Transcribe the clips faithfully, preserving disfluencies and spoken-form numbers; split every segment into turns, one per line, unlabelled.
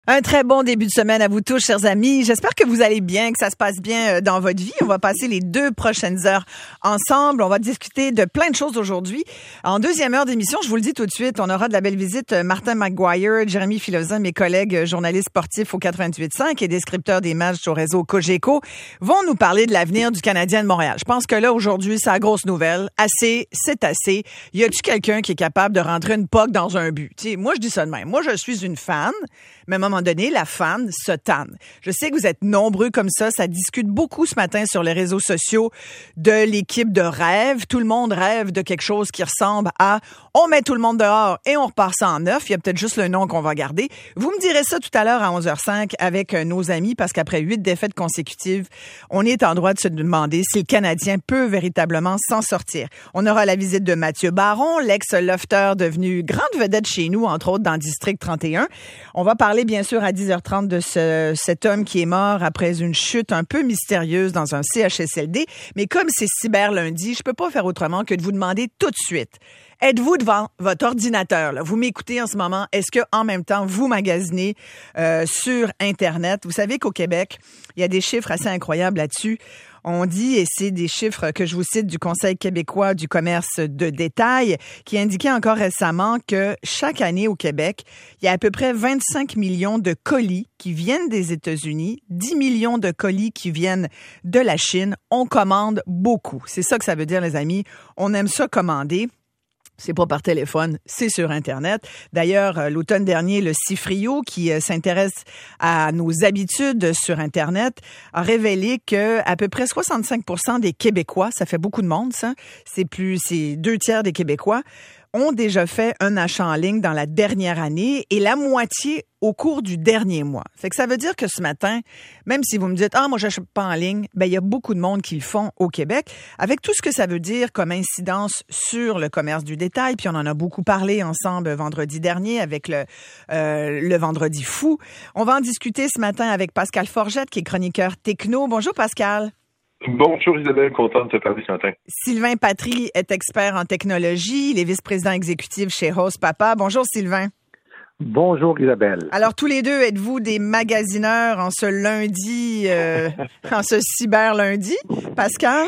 Un très bon début de semaine à vous tous, chers amis. J'espère que vous allez bien, que ça se passe bien dans votre vie. On va passer les deux prochaines heures ensemble. On va discuter de plein de choses aujourd'hui. En deuxième heure d'émission, je vous le dis tout de suite, on aura de la belle visite. Martin McGuire, Jérémy Filosa, mes collègues journalistes sportifs au quatre-vingt-huit cinq et descripteurs des matchs au réseau Cogeco, vont nous parler de l'avenir du Canadien de Montréal. Je pense que là, aujourd'hui, c'est la grosse nouvelle. Assez, c'est assez. Y a-tu quelqu'un qui est capable de rentrer une puck dans un but? T'sais, moi, je dis ça de même. Moi, je suis une fan, mais à un moment donné, la fan se tanne. Je sais que vous êtes nombreux comme ça. Ça discute beaucoup ce matin sur les réseaux sociaux de l'équipe de rêve. Tout le monde rêve de quelque chose qui ressemble à « on met tout le monde dehors et on repart ça en neuf ». Il y a peut-être juste le nom qu'on va garder. Vous me direz ça tout à l'heure à onze heures cinq avec nos amis parce qu'après huit défaites consécutives, on est en droit de se demander si le Canadien peut véritablement s'en sortir. On aura la visite de Mathieu Baron, l'ex-lofteur devenu grande vedette chez nous, entre autres dans District trente et un. On va parler bien sûr à dix heures trente de ce, cet homme qui est mort après une chute un peu mystérieuse dans un C H S L D. Mais comme c'est cyber lundi, je peux pas faire autrement que de vous demander tout de suite. Êtes-vous devant votre ordinateur? Là? Vous m'écoutez en ce moment. Est-ce que en même temps, vous magasinez euh, sur Internet? Vous savez qu'au Québec, il y a des chiffres assez incroyables là-dessus. On dit, et c'est des chiffres que je vous cite du Conseil québécois du commerce de détail, qui indiquait encore récemment que chaque année au Québec, il y a à peu près vingt-cinq millions de colis qui viennent des États-Unis, dix millions de colis qui viennent de la Chine. On commande beaucoup. C'est ça que ça veut dire, les amis. On aime ça commander. C'est pas par téléphone, c'est sur Internet. D'ailleurs, l'automne dernier, le Cifrio, qui s'intéresse à nos habitudes sur Internet, a révélé que à peu près soixante-cinq pour cent des Québécois, ça fait beaucoup de monde, ça, c'est plus, c'est deux tiers des Québécois, ont déjà fait un achat en ligne dans la dernière année et la moitié au cours du dernier mois. Fait que ça veut dire que ce matin, même si vous me dites « Ah, moi, j'achète pas en ligne », ben il y a beaucoup de monde qui le font au Québec, avec tout ce que ça veut dire comme incidence sur le commerce du détail. Puis on en a beaucoup parlé ensemble vendredi dernier avec le, euh, le Vendredi fou. On va en discuter ce matin avec Pascal Forgette, qui est chroniqueur techno. Bonjour, Pascal.
Bonjour Isabelle, content de te parler ce matin.
Sylvain Patry est expert en technologie, il est vice-président exécutif chez Host Papa. Bonjour Sylvain.
Bonjour Isabelle.
Alors tous les deux, êtes-vous des magasineurs en ce lundi, euh, en ce cyber lundi, Pascal?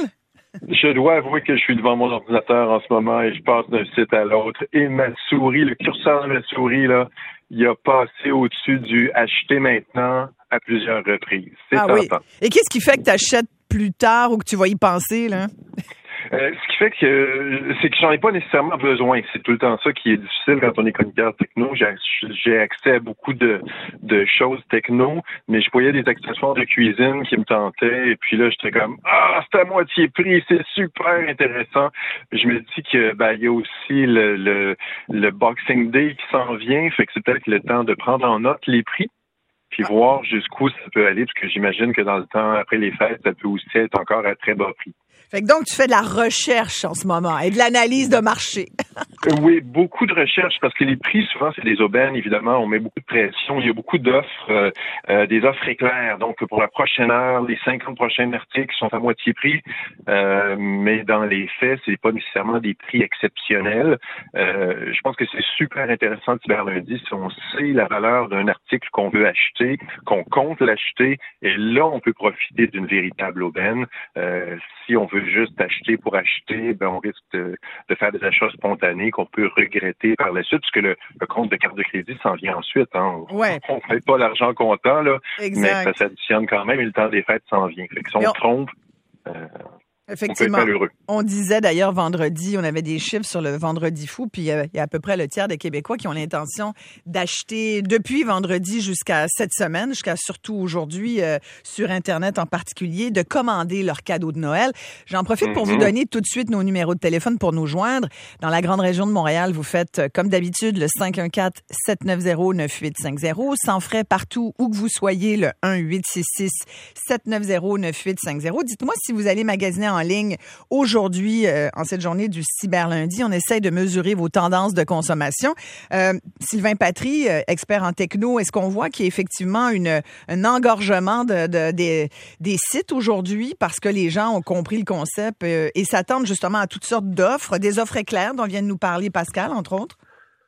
Je dois avouer que je suis devant mon ordinateur en ce moment et je passe d'un site à l'autre et ma souris, le curseur de ma souris, là, il a passé au-dessus du « acheter maintenant » à plusieurs reprises. C'est
ah
tentant.
Oui. Et qu'est-ce qui fait que tu achètes plus tard ou que tu vas y penser, là?
Euh, ce qui fait que euh, c'est que j'en ai pas nécessairement besoin. C'est tout le temps ça qui est difficile quand on est chroniqueur techno. J'ai, j'ai accès à beaucoup de, de choses techno, mais je voyais des accessoires de cuisine qui me tentaient et puis là j'étais comme ah c'est à moitié prix, c'est super intéressant. Je me dis que ben il y a aussi le, le le Boxing Day qui s'en vient, fait que c'est peut-être le temps de prendre en note les prix. Puis voir jusqu'où ça peut aller, parce que j'imagine que dans le temps, après les fêtes, ça peut aussi être encore à très bas prix.
Fait que donc, tu fais de la recherche en ce moment et de l'analyse de marché.
Oui, beaucoup de recherche, parce que les prix, souvent, c'est des aubaines, évidemment. On met beaucoup de pression. Il y a beaucoup d'offres, euh, euh, des offres éclairs. Donc, pour la prochaine heure, les cinquante prochains articles sont à moitié prix. Euh, mais dans les faits, c'est pas nécessairement des prix exceptionnels. Euh, je pense que c'est super intéressant de cyber lundi si on sait la valeur d'un article qu'on veut acheter, qu'on compte l'acheter. Et là, on peut profiter d'une véritable aubaine. Euh, si on veut juste acheter pour acheter, ben on risque de, de faire des achats spontanés qu'on peut regretter par la suite, puisque le, le compte de carte de crédit s'en vient ensuite. Hein.
Ouais.
On ne fait pas l'argent comptant, là,
exact.
Mais ça s'additionne quand même et le temps des fêtes s'en vient. Fait que si on, on... trompe, euh,
effectivement. On, on disait d'ailleurs vendredi, on avait des chiffres sur le Vendredi fou, puis il y a, il y a à peu près le tiers des Québécois qui ont l'intention d'acheter depuis vendredi jusqu'à cette semaine, jusqu'à surtout aujourd'hui euh, sur Internet en particulier, de commander leurs cadeaux de Noël. J'en profite mm-hmm. pour vous donner tout de suite nos numéros de téléphone pour nous joindre. Dans la grande région de Montréal, vous faites comme d'habitude le cinq un quatre, sept neuf zéro, neuf huit cinq zéro, sans frais partout où que vous soyez, le un huit six six, sept neuf zéro, neuf huit cinq zéro. Dites-moi si vous allez magasiner en ligne aujourd'hui, euh, en cette journée du cyber lundi. On essaie de mesurer vos tendances de consommation. Euh, Sylvain Patry, euh, expert en techno, est-ce qu'on voit qu'il y a effectivement une, un engorgement de, de, des, des sites aujourd'hui parce que les gens ont compris le concept euh, et s'attendent justement à toutes sortes d'offres, des offres éclairs dont vient de nous parler Pascal, entre autres?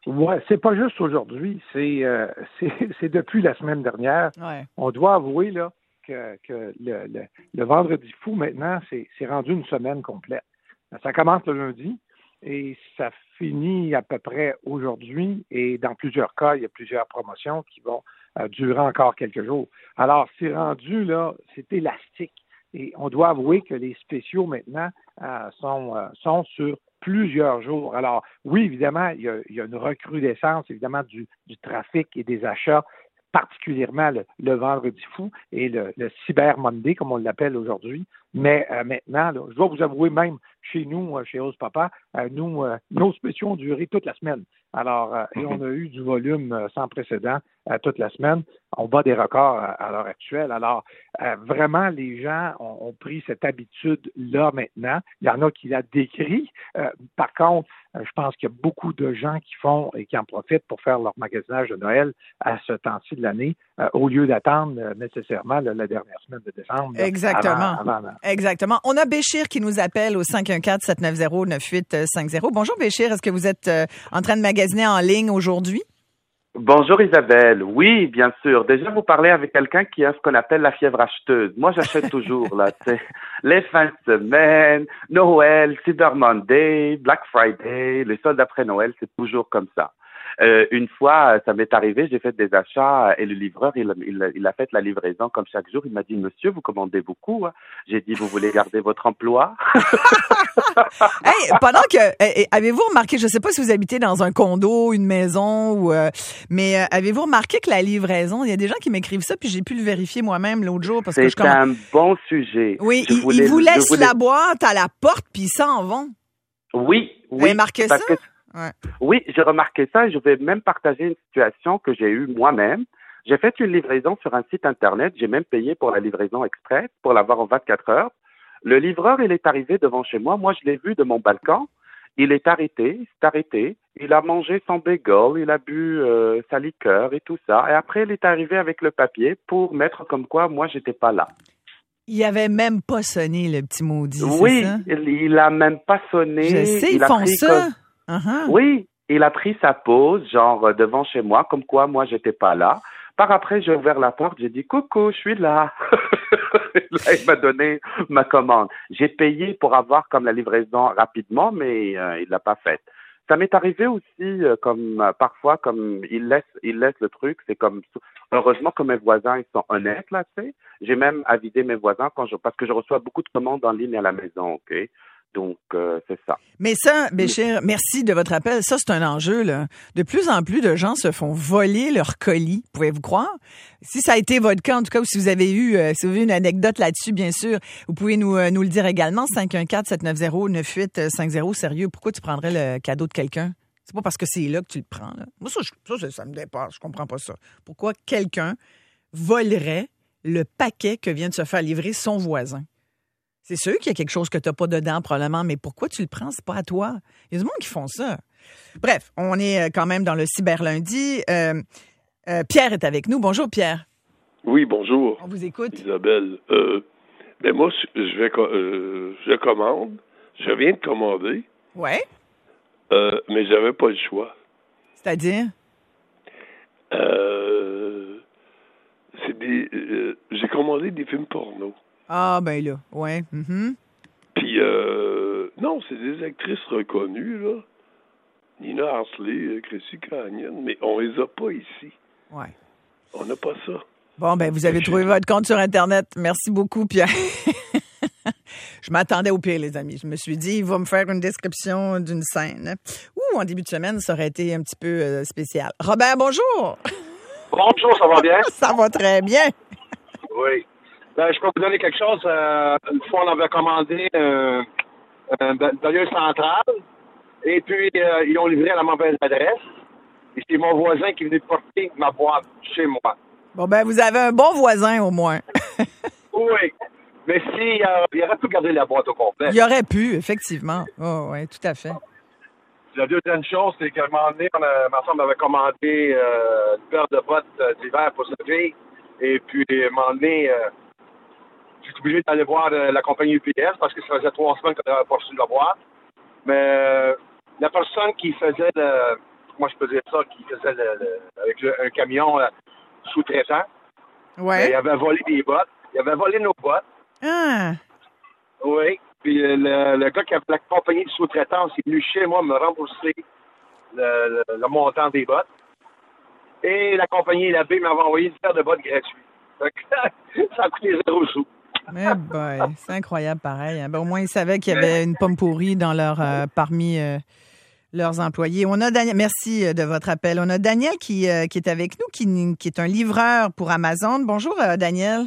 Ouais, c'est pas juste aujourd'hui, c'est, euh, c'est, c'est depuis la semaine dernière.
Ouais.
On doit avouer là que, que le, le, le vendredi fou, maintenant, c'est, c'est rendu une semaine complète. Ça commence le lundi et ça finit à peu près aujourd'hui. Et dans plusieurs cas, il y a plusieurs promotions qui vont euh, durer encore quelques jours. Alors, c'est rendu là, c'est élastique. Et on doit avouer que les spéciaux maintenant euh, sont, euh, sont sur plusieurs jours. Alors, oui, évidemment, il y a, il y a une recrudescence, évidemment, du, du trafic et des achats, particulièrement le, le vendredi fou et le, le Cyber Monday, comme on l'appelle aujourd'hui. Mais euh, maintenant, là, je dois vous avouer, même chez nous, chez Rose Papa, euh, nous, euh, nos spéciaux ont duré toute la semaine. Alors, euh, et on a eu du volume euh, sans précédent euh, toute la semaine. On bat des records à, à l'heure actuelle. Alors, euh, vraiment, les gens ont, ont pris cette habitude-là maintenant. Il y en a qui la décrit. Euh, par contre, euh, je pense qu'il y a beaucoup de gens qui font et qui en profitent pour faire leur magasinage de Noël à ce temps-ci de l'année, euh, au lieu d'attendre euh, nécessairement là, la dernière semaine de décembre. Là,
Exactement.
Avant, avant,
Exactement. On a Béchir qui nous appelle au cinq un quatre, sept neuf zéro, neuf huit cinq zéro. Bonjour Béchir, est-ce que vous êtes euh, en train de magasiner en ligne aujourd'hui?
Bonjour Isabelle. Oui, bien sûr. Déjà, vous parlez avec quelqu'un qui a ce qu'on appelle la fièvre acheteuse. Moi, j'achète toujours, là, tu sais, les fins de semaine, Noël, Cyber Monday, Black Friday, les soldes après Noël, c'est toujours comme ça. Euh, une fois, ça m'est arrivé, j'ai fait des achats et le livreur, il, il, il a fait la livraison comme chaque jour. Il m'a dit, monsieur, vous commandez beaucoup. Hein? J'ai dit, vous voulez garder votre emploi?
Hey, pendant que, hey, avez-vous remarqué, je ne sais pas si vous habitez dans un condo, une maison, ou, euh, mais euh, avez-vous remarqué que la livraison, il y a des gens qui m'écrivent ça, puis j'ai pu le vérifier moi-même l'autre jour parce que je
C'est un bon sujet.
Oui,
je
ils,
voulais,
ils vous laissent
voulais...
la boîte à la porte, puis ils s'en vont.
Oui, oui.
Vous avez remarqué ça?
Que...
Ouais.
Oui, j'ai remarqué ça et je vais même partager une situation que j'ai eue moi-même. J'ai fait une livraison sur un site Internet. J'ai même payé pour la livraison express pour l'avoir en vingt-quatre heures. Le livreur, il est arrivé devant chez moi. Moi, je l'ai vu de mon balcon. Il est arrêté, il s'est arrêté. Il a mangé son bagel, il a bu euh, sa liqueur et tout ça. Et après, il est arrivé avec le papier pour mettre comme quoi moi, j'étais pas là.
Il avait même pas sonné, le petit maudit,
oui,
c'est ça?
il, il a même pas sonné.
Je sais, ils
il a
font
pris
ça.
Comme...
Uh-huh.
Oui, il a pris sa pause, genre devant chez moi, comme quoi moi j'étais pas là. Par après, j'ai ouvert la porte, j'ai dit coucou, je suis là. Là, il m'a donné ma commande. J'ai payé pour avoir comme la livraison rapidement, mais euh, il l'a pas faite. Ça m'est arrivé aussi, euh, comme euh, parfois, comme il laisse, il laisse le truc. C'est comme heureusement que mes voisins ils sont honnêtes là, tu sais. J'ai même avisé mes voisins quand je parce que je reçois beaucoup de commandes en ligne à la maison, ok. Donc, euh, c'est ça.
Mais ça, Béchir, merci de votre appel. Ça, c'est un enjeu, là. De plus en plus de gens se font voler leurs colis. Pouvez-vous croire? Si ça a été votre cas, en tout cas, ou si vous avez eu, euh, si vous avez une anecdote là-dessus, bien sûr, vous pouvez nous, euh, nous le dire également. cinq un quatre, sept neuf zéro, neuf huit cinq zéro. Sérieux, pourquoi tu prendrais le cadeau de quelqu'un? C'est pas parce que c'est là que tu le prends, là. Moi, ça, je, ça, ça me dépasse. Je comprends pas ça. Pourquoi quelqu'un volerait le paquet que vient de se faire livrer son voisin? C'est sûr qu'il y a quelque chose que tu n'as pas dedans, probablement, mais pourquoi tu le prends? C'est pas à toi. Il y a du monde qui font ça. Bref, on est quand même dans le cyberlundi. Euh, euh, Pierre est avec nous. Bonjour, Pierre.
Oui, bonjour.
On vous écoute.
Isabelle. Euh, ben moi, je vais euh, je commande. Je viens de commander.
Ouais.
Euh, mais j'avais pas le choix.
C'est-à-dire?
Euh, c'est des. Euh, j'ai commandé des films porno.
Ah, ben là, ouais. Mm-hmm.
Puis, euh, non, c'est des actrices reconnues, là. Nina Hartley, Chrissy Canyon, mais on les a pas ici.
Ouais.
On n'a pas ça.
Bon, ben vous avez trouvé votre compte sur Internet. Merci beaucoup, Pierre. Je m'attendais au pire, les amis. Je me suis dit, il va me faire une description d'une scène. Ouh, en début de semaine, ça aurait été un petit peu euh, spécial. Robert, bonjour!
Bonjour, ça va bien?
Ça va très bien.
Oui. Ben, je peux vous donner quelque chose. Euh, une fois, on avait commandé euh, un balayeur central et puis euh, ils ont livré à la mauvaise adresse. Et c'est mon voisin qui venait porter ma boîte chez moi.
Bon, ben, vous avez un bon voisin, au moins.
Oui. Mais si, euh, il aurait pu garder la boîte au complet.
Il aurait pu, effectivement. Oh, oui, tout à fait.
La deuxième chose, c'est qu'à un moment donné, on a, ma femme avait commandé euh, une paire de bottes euh, d'hiver pour sa fille. Et puis, à un moment donné, euh, j'étais obligé d'aller voir euh, la compagnie U P S parce que ça faisait trois semaines qu'on n'avait pas reçu la boîte. Mais euh, la personne qui faisait le, comment je peux dire ça, qui faisait le, le, avec le, un camion euh, sous-traitant.
Ouais.
Il avait volé des bottes. Il avait volé nos bottes.
Ah.
Oui. Puis euh, le, le gars qui avait la compagnie de sous-traitance est venu chez moi me rembourser le, le, le montant des bottes. Et la compagnie La B m'avait envoyé une paire de bottes gratuites. Donc, ça a coûté zéro sou.
Mais boy, c'est incroyable pareil. Hein. Ben, au moins, ils savaient qu'il y avait une pomme pourrie dans leur, euh, parmi euh, leurs employés. On a Daniel, merci de votre appel. On a Daniel qui, euh, qui est avec nous, qui, qui est un livreur pour Amazon. Bonjour, euh, Daniel.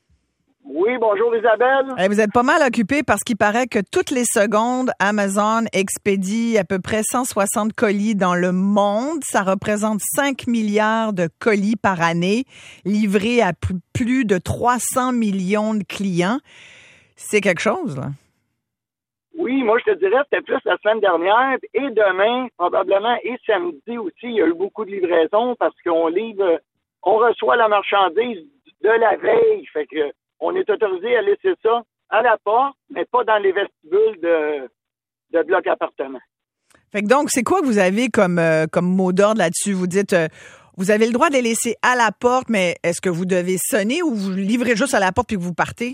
Oui, bonjour Isabelle.
Hey, vous êtes pas mal occupé parce qu'il paraît que toutes les secondes, Amazon expédie à peu près cent soixante colis dans le monde. Ça représente cinq milliards de colis par année, livrés à plus de trois cents millions de clients. C'est quelque chose, là.
Oui, moi je te dirais c'était plus la semaine dernière et demain, probablement, et samedi aussi, il y a eu beaucoup de livraisons parce qu'on livre, on reçoit la marchandise de la veille. Fait que on est autorisé à laisser ça à la porte, mais pas dans les vestibules de, de blocs appartements.
Fait que donc, c'est quoi que vous avez comme, euh, comme mot d'ordre là-dessus? Vous dites, euh, vous avez le droit de les laisser à la porte, mais est-ce que vous devez sonner ou vous livrez juste à la porte puis que vous partez?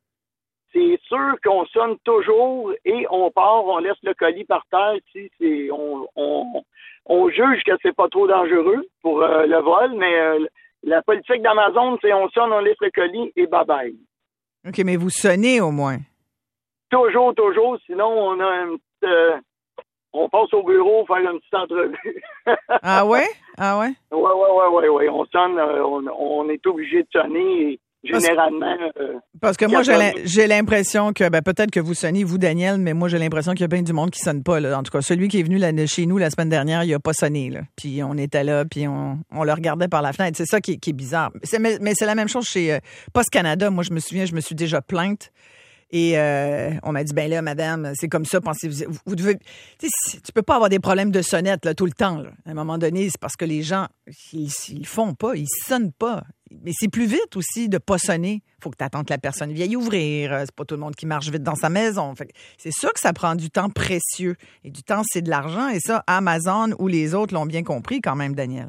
C'est sûr qu'on sonne toujours et on part, on laisse le colis par terre. Si c'est, on, on, on juge que c'est pas trop dangereux pour euh, le vol, mais euh, la politique d'Amazon, c'est on sonne, on laisse le colis et bye-bye.
OK, mais vous sonnez au moins.
Toujours, toujours. Sinon, on a un petit, euh, on passe au bureau faire une petite entrevue.
Ah ouais? Ah ouais?
Ouais, ouais, ouais, ouais, ouais. On sonne, euh, on, on est obligé de sonner et généralement. Euh,
Parce que moi, j'ai, j'ai l'impression que, ben, peut-être que vous sonnez, vous, Daniel, mais moi, j'ai l'impression qu'il y a bien du monde qui sonne pas, là. En tout cas, celui qui est venu là, chez nous la semaine dernière, il a pas sonné, là. Puis on était là, puis on, on le regardait par la fenêtre. C'est ça qui, qui est bizarre. C'est, mais, mais c'est la même chose chez euh, Post Canada. Moi, je me souviens, je me suis déjà plainte. Et euh, on m'a dit, ben là, madame, c'est comme ça, pensez-vous, vous, vous devez... Tu sais, tu peux pas avoir des problèmes de sonnette là, tout le temps. Là. À un moment donné, c'est parce que les gens, ils, ils font pas, ils sonnent pas. Mais c'est plus vite aussi de pas sonner. Faut que tu attendes que la personne vienne ouvrir. C'est pas tout le monde qui marche vite dans sa maison. Fait que c'est sûr que ça prend du temps précieux. Et du temps, c'est de l'argent. Et ça, Amazon ou les autres l'ont bien compris quand même, Daniel.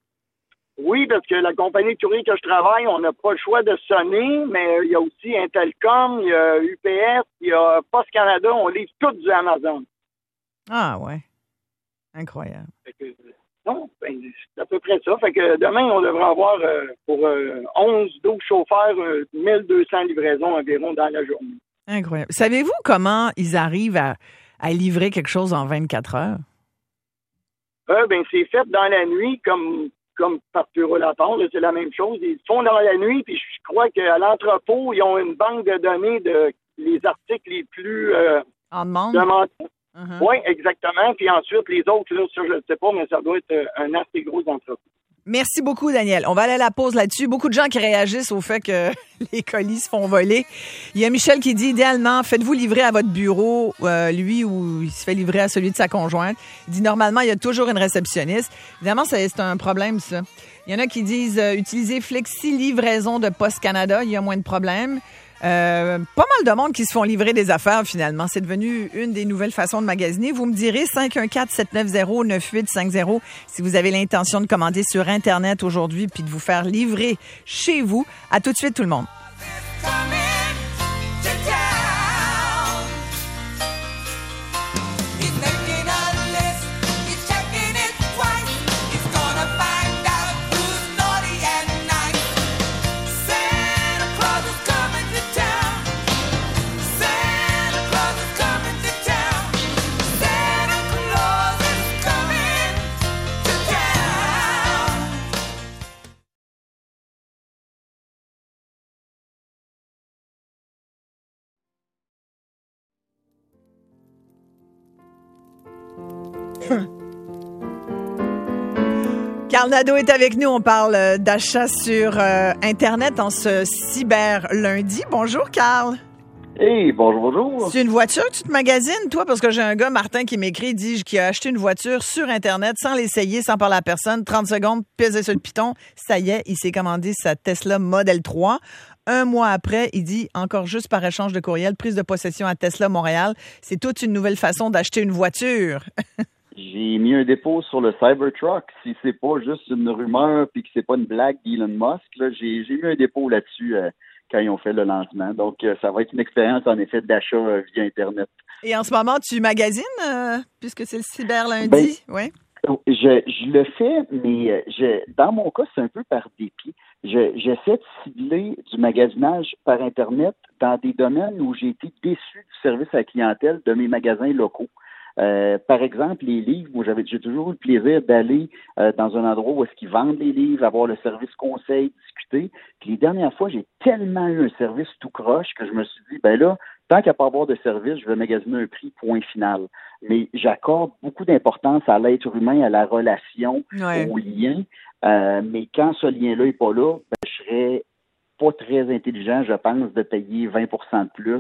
Oui, parce que la compagnie de courrier que je travaille, on n'a pas le choix de sonner, mais il y a aussi Intelcom, il y a U P S, il y a Post Canada, on livre tout du Amazon.
Ah ouais, incroyable.
Fait que, non, ben, c'est à peu près ça. Fait que demain, on devrait avoir euh, pour euh, onze douze chauffeurs, euh, mille deux cents livraisons environ dans la journée.
Incroyable. Savez-vous comment ils arrivent à, à livrer quelque chose en vingt-quatre heures?
Euh, ben, c'est fait dans la nuit, comme... comme par Purolator, c'est la même chose. Ils font dans la nuit, puis je crois qu'à l'entrepôt, ils ont une banque de données de les articles les plus euh,
en demande.
demandés.
Uh-huh.
Oui, exactement. Puis ensuite, les autres, là, ça, je ne sais pas, mais ça doit être un assez gros entrepôt.
Merci beaucoup, Daniel. On va aller à la pause là-dessus. Beaucoup de gens qui réagissent au fait que les colis se font voler. Il y a Michel qui dit, idéalement, faites-vous livrer à votre bureau, euh, lui, ou il se fait livrer à celui de sa conjointe. Il dit, normalement, il y a toujours une réceptionniste. Évidemment, c'est, c'est un problème, ça. Il y en a qui disent, euh, utilisez Flexi Livraison de Post Canada, il y a moins de problèmes. Euh, pas mal de monde qui se font livrer des affaires, finalement. C'est devenu une des nouvelles façons de magasiner. Vous me direz cinq un quatre, sept neuf zéro, neuf huit cinq zéro si vous avez l'intention de commander sur Internet aujourd'hui puis de vous faire livrer chez vous. À tout de suite, tout le monde. Carl Nadeau est avec nous. On parle d'achat sur euh, Internet en ce cyber lundi. Bonjour, Carl.
Hey, bonjour, bonjour.
C'est une voiture que tu te magasines, toi? Parce que j'ai un gars, Martin, qui m'écrit, dit qu'il a acheté une voiture sur Internet sans l'essayer, sans parler à personne. trente secondes, pisé sur le piton. Ça y est, il s'est commandé sa Tesla Model trois. Un mois après, il dit, encore juste par échange de courriel, prise de possession à Tesla Montréal. C'est toute une nouvelle façon d'acheter une voiture.
J'ai mis un dépôt sur le Cybertruck. Si c'est pas juste une rumeur puis que c'est pas une blague d'Elon Musk, là, j'ai, j'ai mis un dépôt là-dessus euh, quand ils ont fait le lancement. Donc, euh, ça va être une expérience, en effet, d'achat euh, via Internet.
Et en ce moment, tu magasines, euh, puisque c'est le cyber lundi?
Ben,
oui.
Je, je le fais, mais je, dans mon cas, c'est un peu par dépit. Je, j'essaie de cibler du magasinage par Internet dans des domaines où j'ai été déçu du service à la clientèle de mes magasins locaux. Euh, par exemple, les livres, moi j'avais j'ai toujours eu le plaisir d'aller euh, dans un endroit où est-ce qu'ils vendent les livres, avoir le service conseil, discuter. Puis les dernières fois, j'ai tellement eu un service tout croche que je me suis dit, ben là, tant qu'à pas avoir de service, je vais magasiner un prix, point final. Mais j'accorde beaucoup d'importance à l'être humain, à la relation,
ouais.
au lien. Euh, mais quand ce lien-là n'est pas là, ben, je serais pas très intelligent, je pense, de payer vingt pour cent de plus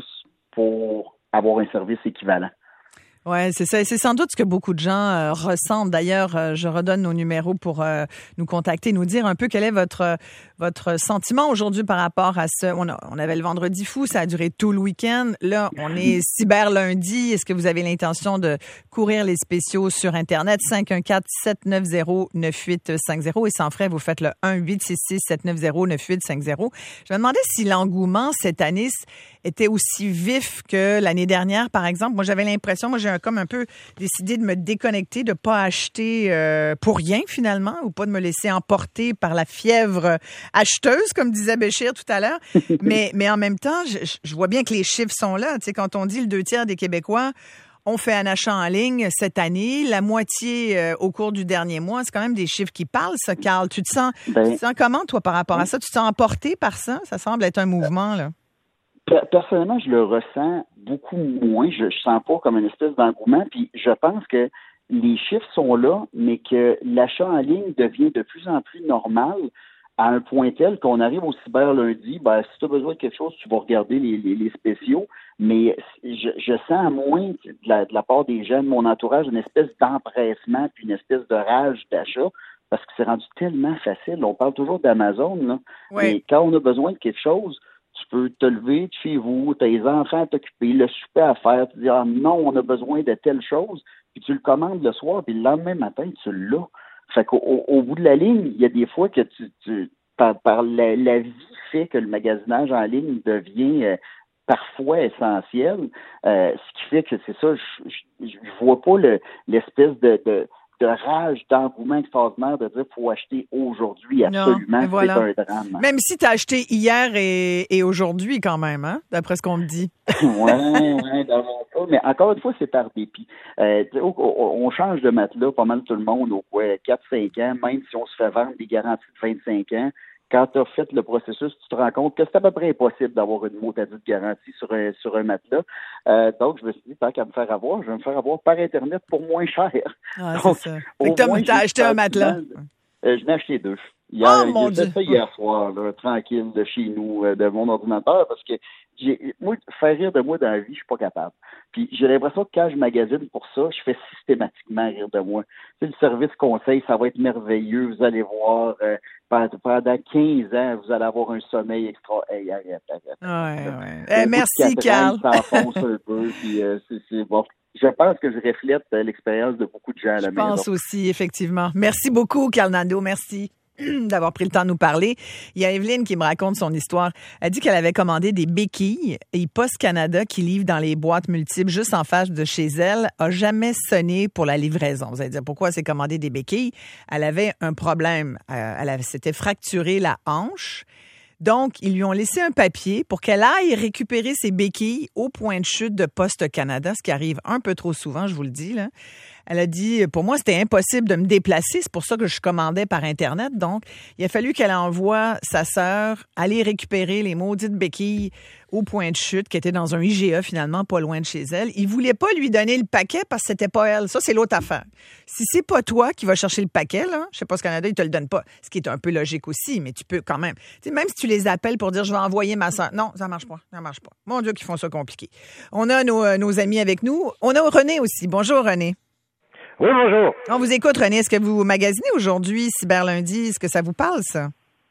pour avoir un service équivalent.
Ouais, c'est ça. Et c'est sans doute ce que beaucoup de gens euh, ressentent. D'ailleurs, euh, je redonne nos numéros pour euh, nous contacter, nous dire un peu quel est votre euh, votre sentiment aujourd'hui par rapport à ce. On, a, on avait le vendredi fou, ça a duré tout le week-end. Là, on est cyber lundi. Est-ce que vous avez l'intention de courir les spéciaux sur Internet? cinq un quatre, sept neuf zéro, neuf huit cinq zéro et sans frais, vous faites le un huit six six, sept neuf zéro, neuf huit cinq zéro. Je me demandais si l'engouement cette année était aussi vif que l'année dernière, par exemple. Moi, j'avais l'impression, moi, j'ai un, comme un peu décidé de me déconnecter, de pas acheter euh, pour rien, finalement, ou pas de me laisser emporter par la fièvre acheteuse, comme disait Béchir tout à l'heure. mais, mais en même temps, je, je vois bien que les chiffres sont là. Tu sais, quand on dit le deux tiers des Québécois ont fait un achat en ligne cette année, la moitié euh, au cours du dernier mois, c'est quand même des chiffres qui parlent, ça, Carl. Tu te sens, ben, tu te sens comment, toi, par rapport à ça? Tu te sens emporté par ça? Ça semble être un mouvement, là.
Personnellement, je le ressens beaucoup moins. Je ne sens pas comme une espèce d'engouement. Puis je pense que les chiffres sont là, mais que l'achat en ligne devient de plus en plus normal à un point tel qu'on arrive au cyber lundi. Ben, si tu as besoin de quelque chose, tu vas regarder les, les, les spéciaux. Mais je, je sens moins de la, de la part des jeunes, mon entourage, une espèce d'empressement puis une espèce de rage d'achat. Parce que c'est rendu tellement facile. On parle toujours d'Amazon, là.
Oui.
Mais quand on a besoin de quelque chose, tu peux te lever de chez vous, tes enfants à t'occuper, le souper à faire, tu dis « Ah non, on a besoin de telle chose », puis tu le commandes le soir, puis le lendemain matin, tu l'as. Fait qu'au au, au bout de la ligne, il y a des fois que tu, tu par, par la, la vie fait que le magasinage en ligne devient euh, parfois essentiel, euh, ce qui fait que c'est ça, je, je, je vois pas le, l'espèce de... de de rage, d'engouement extraordinaire de dire qu'il faut acheter aujourd'hui, absolument, non, voilà. C'est un drame.
Même si tu as acheté hier et, et aujourd'hui quand même, hein, d'après ce qu'on me dit.
Oui, oui, dans mon cas, mais encore une fois, c'est par dépit. Euh, on change de matelas pas mal tout le monde au quoi, quatre cinq ans, même si on se fait vendre des garanties de vingt-cinq ans. Quand tu as fait le processus, tu te rends compte que c'est à peu près impossible d'avoir une mot à dire de garantie sur un, sur un matelas. Euh, donc, je me suis dit, tant qu'à me faire avoir, je vais me faire avoir par Internet pour moins cher.
Ah, donc, c'est ça. Fait que t'as acheté un matelas?
Euh, je n'ai acheté deux. Hier,
oh, mon
j'ai fait
Dieu.
ça hier soir, là, tranquille, de chez nous, euh, de mon ordinateur, parce que j'ai, moi, faire rire de moi dans la vie, je suis pas capable. Puis j'ai l'impression que quand je magasine pour ça, je fais systématiquement rire de moi. Tu sais, le service conseil, ça va être merveilleux, vous allez voir, euh, pendant quinze ans, vous allez avoir un sommeil extra. Hey, arrête, arrête.
Ouais, ouais. Eh, merci, Carl.
Ça s'enfonce un peu, puis euh, c'est, c'est bon. Je pense que je reflète euh, l'expérience de beaucoup de gens à la
je
maison.
Je pense aussi, effectivement. Merci beaucoup, Carl Nadeau. Merci d'avoir pris le temps de nous parler. Il y a Evelyne qui me raconte son histoire. Elle dit qu'elle avait commandé des béquilles et Post Canada, qui livre dans les boîtes multiples juste en face de chez elle, a jamais sonné pour la livraison. Vous allez dire, pourquoi elle s'est commandé des béquilles? Elle avait un problème. Elle avait, s'était fracturé la hanche. Donc, ils lui ont laissé un papier pour qu'elle aille récupérer ses béquilles au point de chute de Post Canada, ce qui arrive un peu trop souvent, je vous le dis, là. Elle a dit, pour moi, c'était impossible de me déplacer. C'est pour ça que je commandais par Internet. Donc, il a fallu qu'elle envoie sa sœur aller récupérer les maudites béquilles au point de chute, qui était dans un I G A, finalement, pas loin de chez elle. Il voulait pas lui donner le paquet parce que c'était pas elle. Ça, c'est l'autre affaire. Si c'est pas toi qui vas chercher le paquet, là, je sais pas, ce Canada, il te le donne pas. Ce qui est un peu logique aussi, mais tu peux quand même. Tu sais, même si tu les appelles pour dire, je vais envoyer ma sœur. Non, ça marche pas. Ça marche pas. Mon Dieu, qu'ils font ça compliqué. On a nos, euh, nos amis avec nous. On a René aussi. Bonjour, René.
Oui, bonjour.
On vous écoute, René. Est-ce que vous magasinez aujourd'hui, Cyber Lundi? Est-ce que ça vous parle, ça?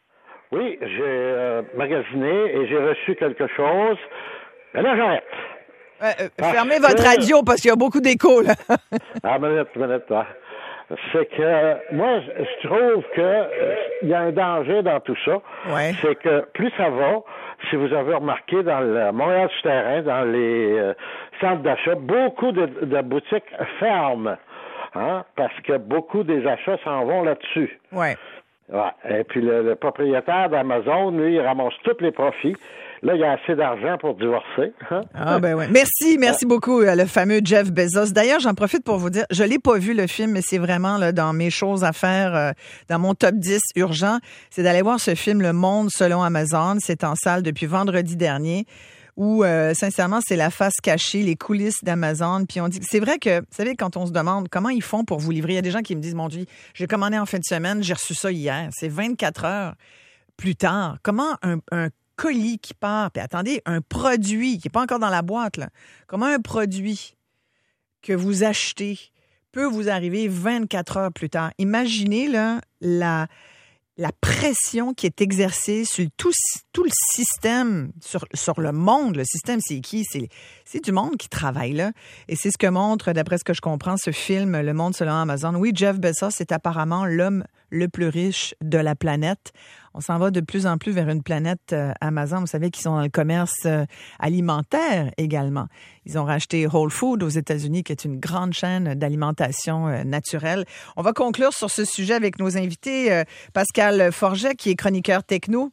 Oui, j'ai euh, magasiné et j'ai reçu quelque chose. Mais là, j'arrête.
Euh, euh, fermez votre que... radio parce qu'il y a beaucoup d'écho, là.
Ah, minute, minute, ouais. C'est que moi, je trouve que euh, il y a un danger dans tout ça.
Ouais.
C'est que plus ça va, si vous avez remarqué dans le Montréal souterrain, dans les euh, centres d'achat, beaucoup de, de boutiques ferment, hein, parce que beaucoup des achats s'en vont là-dessus.
Ouais.
Ouais. Et puis le, le propriétaire d'Amazon, lui, il ramasse tous les profits. Là, il y a assez d'argent pour divorcer. Hein?
Ah ben ouais. Merci, merci beaucoup, le fameux Jeff Bezos. D'ailleurs, j'en profite pour vous dire, je l'ai pas vu le film, mais c'est vraiment là, dans mes choses à faire, euh, dans mon top dix urgent, c'est d'aller voir ce film Le Monde selon Amazon. C'est en salle depuis vendredi dernier. Où, euh, sincèrement, c'est la face cachée, les coulisses d'Amazon. Puis on dit, c'est vrai que, vous savez, quand on se demande comment ils font pour vous livrer, il y a des gens qui me disent, mon Dieu, j'ai commandé en fin de semaine, j'ai reçu ça hier. C'est vingt-quatre heures plus tard. Comment un, un colis qui part, puis attendez, un produit qui n'est pas encore dans la boîte, là, comment un produit que vous achetez peut vous arriver vingt-quatre heures plus tard? Imaginez, là, la... la pression qui est exercée sur tout, tout le système, sur, sur le monde. Le système, c'est qui? C'est, c'est du monde qui travaille là. Et c'est ce que montre, d'après ce que je comprends, ce film, Le Monde selon Amazon. Oui, Jeff Bezos est apparemment l'homme le plus riche de la planète. On s'en va de plus en plus vers une planète euh, Amazon. Vous savez qu'ils sont dans le commerce euh, alimentaire également. Ils ont racheté Whole Foods aux États-Unis, qui est une grande chaîne d'alimentation euh, naturelle. On va conclure sur ce sujet avec nos invités. Euh, Pascal Forget, qui est chroniqueur techno,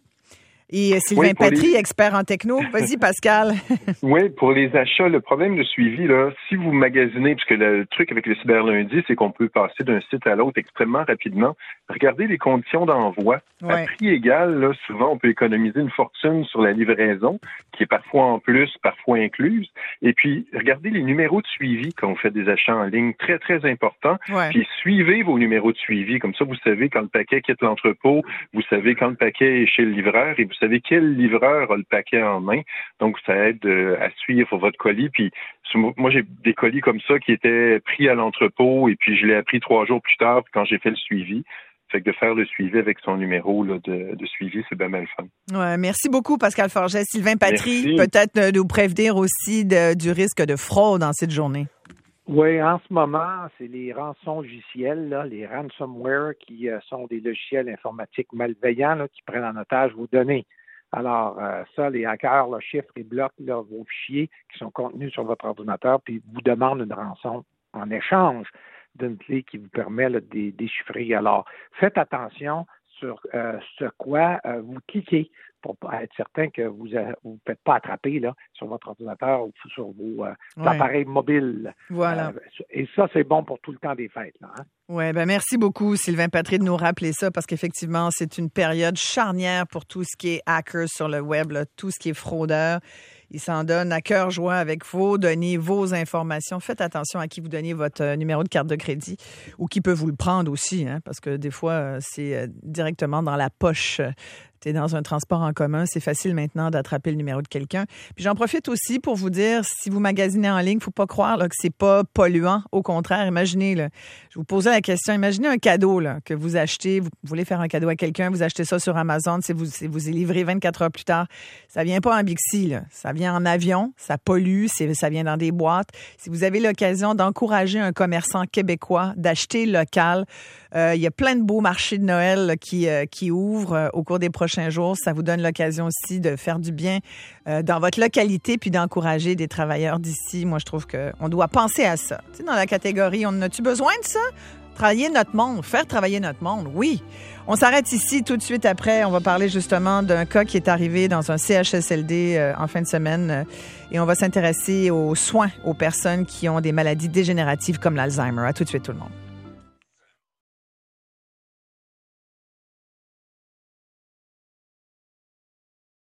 et Sylvain oui, Patry, les... expert en techno. Vas-y, Pascal.
Oui, pour les achats, le problème de suivi, là, si vous magasinez, parce que le truc avec le cyberlundi, c'est qu'on peut passer d'un site à l'autre extrêmement rapidement. Regardez les conditions d'envoi. Ouais. À prix égal, là, souvent, on peut économiser une fortune sur la livraison, qui est parfois en plus, parfois incluse. Et puis, regardez les numéros de suivi quand vous faites des achats en ligne, très, très important. Ouais. Puis, suivez vos numéros de suivi. Comme ça, vous savez quand le paquet quitte l'entrepôt, vous savez quand le paquet est chez le livreur et vous savez quel livreur a le paquet en main. Donc, ça aide euh, à suivre votre colis. Puis, moi, j'ai des colis comme ça qui étaient pris à l'entrepôt et puis je l'ai appris trois jours plus tard quand j'ai fait le suivi. Fait que de faire le suivi avec son numéro là, de, de suivi, c'est bien mal fun.
Ouais, merci beaucoup, Pascal Forget. Sylvain Patry, peut-être euh, nous prévenir aussi de, du risque de fraude en cette journée.
Oui, en ce moment, c'est les rançongiciels, là, les ransomware, qui euh, sont des logiciels informatiques malveillants là, qui prennent en otage vos données. Alors, euh, ça, les hackers là, chiffrent et bloquent là, vos fichiers qui sont contenus sur votre ordinateur, puis vous demandent une rançon en échange d'une clé qui vous permet là, de déchiffrer. Alors, faites attention sur euh, ce quoi euh, vous cliquez pour être certain que vous ne vous faites pas attraper là, sur votre ordinateur ou sur vos euh, ouais. appareils mobiles.
Voilà.
Euh, et ça, c'est bon pour tout le temps des fêtes. Là, hein?
Oui, ben merci beaucoup, Sylvain Patry, de nous rappeler ça, parce qu'effectivement, c'est une période charnière pour tout ce qui est hackers sur le web, là, tout ce qui est fraudeur. Ils s'en donnent à cœur joie avec vos données, vos informations. Faites attention à qui vous donnez votre euh, numéro de carte de crédit ou qui peut vous le prendre aussi, hein, parce que des fois, euh, c'est euh, directement dans la poche. Tu es dans un transport en commun, c'est facile maintenant d'attraper le numéro de quelqu'un. Puis j'en profite aussi pour vous dire, si vous magasinez en ligne, faut pas croire là, que c'est pas polluant. Au contraire, imaginez, là, je vous posais la question, imaginez un cadeau là, que vous achetez, vous voulez faire un cadeau à quelqu'un, vous achetez ça sur Amazon, c'est vous, c'est vous est livré vingt-quatre heures plus tard. Ça vient pas en Bixi, là, ça vient en avion, ça pollue, c'est, ça vient dans des boîtes. Si vous avez l'occasion d'encourager un commerçant québécois, d'acheter local, euh, il y a plein de beaux marchés de Noël là, qui, euh, qui ouvrent euh, au cours des prochains jours. Ça vous donne l'occasion aussi de faire du bien euh, dans votre localité puis d'encourager des travailleurs d'ici. Moi, je trouve qu'on doit penser à ça. Tu sais, dans la catégorie, on a-tu besoin de ça? Travailler notre monde, faire travailler notre monde, oui. On s'arrête ici tout de suite après. On va parler justement d'un cas qui est arrivé dans un C H S L D euh, en fin de semaine euh, et on va s'intéresser aux soins aux personnes qui ont des maladies dégénératives comme l'Alzheimer. À tout de suite, tout le monde.